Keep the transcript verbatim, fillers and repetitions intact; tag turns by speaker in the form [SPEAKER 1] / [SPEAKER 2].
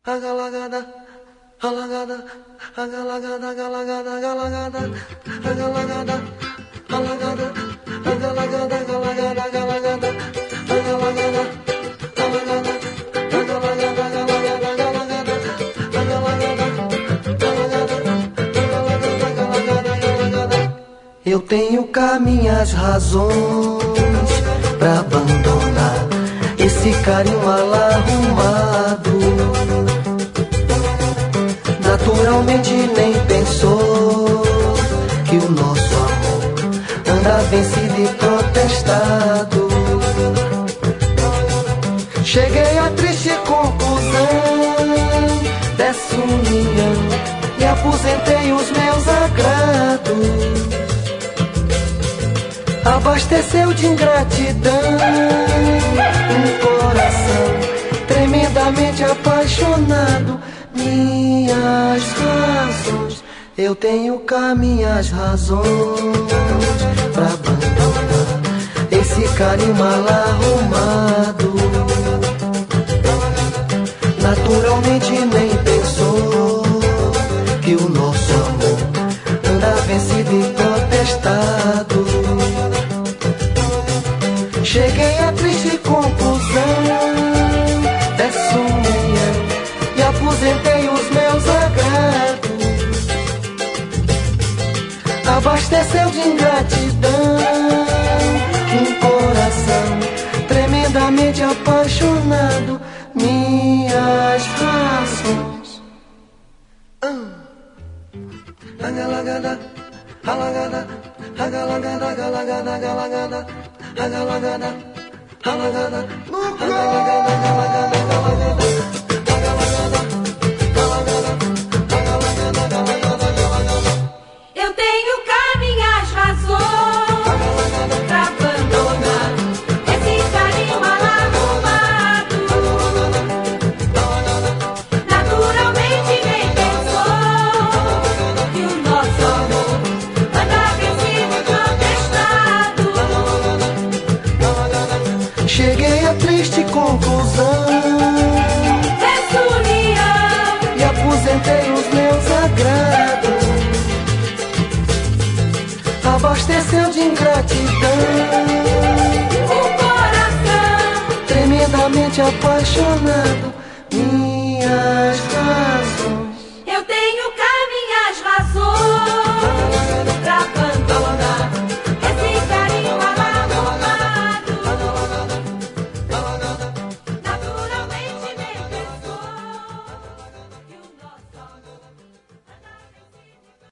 [SPEAKER 1] Agalagada, alagada, agalagada, agalagada, agalagada, agalagada, alagada, agalagada, agalagada, agalagada, agalagada, alagada, agalagada, agalagada, agalagada, agalagada, agalagada, agalagada. Eu tenho cá minhas razões pra abandonar esse carinho mal arrumado. Naturalmente nem pensou que o nosso amor anda vencido e protestado. Cheguei à triste conclusão dessa união e aposentei os meus agrados. Abasteceu de ingratidão um coração tremendamente apaixonado. Minhas razões, eu tenho cá minhas razões pra abandonar esse carinho mal arrumado. Naturalmente nem pensou que o nosso amor anda vencido e protestado. Cheguei à triste conclusão dessa união e aposentei os meus agrados. Abasteceu de ingratidão um coração tremendamente apaixonado. Minhas razões. Agalagada, alagada, agalagada, agalagada, agalagada, agalagada, alagada, agalagada, agalagada, agalagada.
[SPEAKER 2] Eu tenho cá minhas razões pra abandonar esse carinho mal arrumado. Naturalmente nem pensou que o nosso amor anda vencido e protestado.
[SPEAKER 1] Cheguei à triste conclusão
[SPEAKER 2] dessa união
[SPEAKER 1] e aposentei os meus agrados. Abasteceu de ingratidão
[SPEAKER 2] um coração
[SPEAKER 1] tremendamente apaixonado.